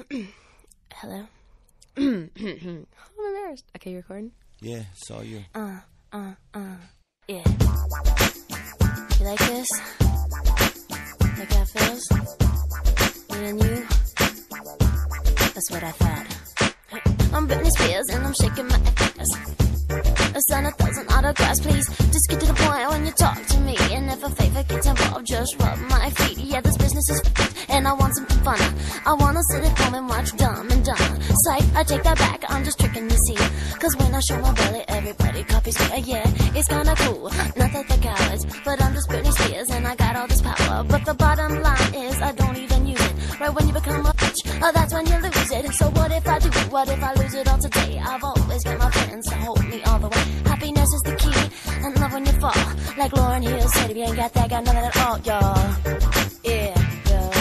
Hello? I'm embarrassed. Okay, you recording? Yeah, saw you. Yeah. You like this? Like how it feels? Me and you? That's what I thought. I'm Britney Spears and I'm shaking my ass. I sign 1,000 autographs, please. Just get to the point when you talk to me. And if a favor gets involved, just rub my feet. Yeah, this business is and I want something fun. I wanna sit at home and watch Dumb and Dumber. Psych, I take that back, I'm just tricking you, see. Cause when I show my belly, everybody copies me. Yeah, it's kinda cool, not that they're cowards, but I'm just Britney Spears and I got all this power. But the bottom line is I don't even use it. Right when you become a bitch, that's when you lose it. So what if I do? What if I lose it all today? I've always got my friends to hold me all the way. Happiness is the key, and love when you fall. Like Lauryn Hill said, if you ain't got that, got nothing at all, y'all. Yeah, y'all.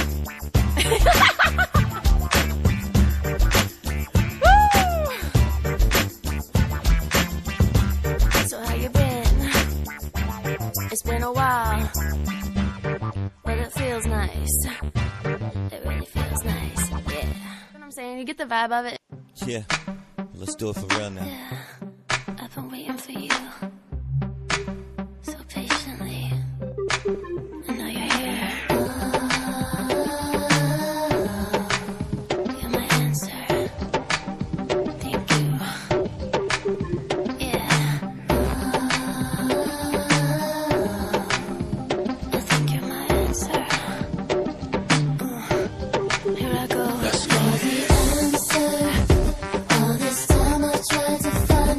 So how you been? It's been a while, but it feels nice. It really feels nice, yeah. You know what I'm saying? You get the vibe of it? Yeah, let's do it for real now. Yeah, I've been waiting for you so patiently. I know you're here. You're my answer. Thank you. Yeah. I think you're my answer. Here I go. Let's You're the answer. All this time I tried to find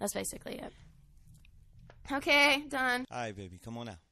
That's basically it. Okay, done. All right, baby, come on out.